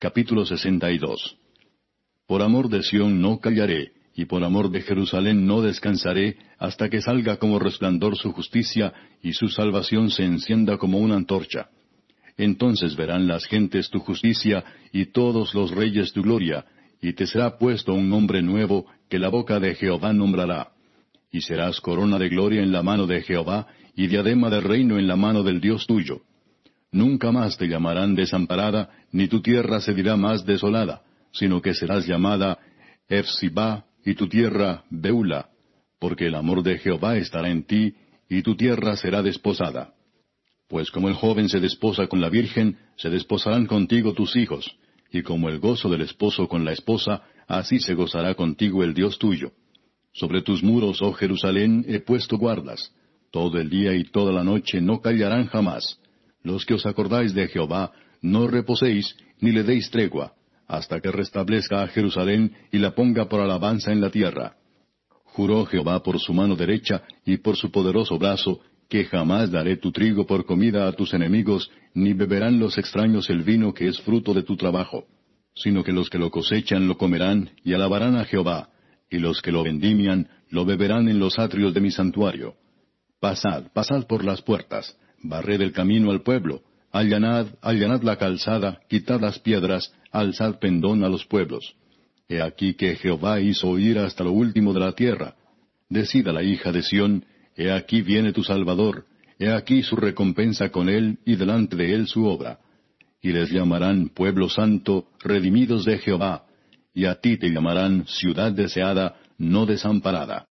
Capítulo 62. Por amor de Sión no callaré, y por amor de Jerusalén no descansaré, hasta que salga como resplandor su justicia, y su salvación se encienda como una antorcha. Entonces verán las gentes tu justicia, y todos los reyes tu gloria, y te será puesto un nombre nuevo, que la boca de Jehová nombrará. Y serás corona de gloria en la mano de Jehová, y diadema de reino en la mano del Dios tuyo. Nunca más te llamarán desamparada, ni tu tierra se dirá más desolada, sino que serás llamada Hephzibah, y tu tierra Beula, porque el amor de Jehová estará en ti, y tu tierra será desposada. Pues como el joven se desposa con la virgen, se desposarán contigo tus hijos, y como el gozo del esposo con la esposa, así se gozará contigo el Dios tuyo. Sobre tus muros, oh Jerusalén, he puesto guardas. Todo el día y toda la noche no callarán jamás. Los que os acordáis de Jehová, no reposéis, ni le deis tregua, hasta que restablezca a Jerusalén y la ponga por alabanza en la tierra. Juró Jehová por su mano derecha y por su poderoso brazo, que jamás daré tu trigo por comida a tus enemigos, ni beberán los extraños el vino que es fruto de tu trabajo, sino que los que lo cosechan lo comerán y alabarán a Jehová, y los que lo vendimian lo beberán en los atrios de mi santuario. Pasad, pasad por las puertas, barred el camino al pueblo, allanad, allanad la calzada, quitad las piedras, alzad pendón a los pueblos. He aquí que Jehová hizo oír hasta lo último de la tierra. Decid a la hija de Sión, he aquí viene tu Salvador, he aquí su recompensa con él, y delante de él su obra. Y les llamarán pueblo santo, redimidos de Jehová, y a ti te llamarán ciudad deseada, no desamparada.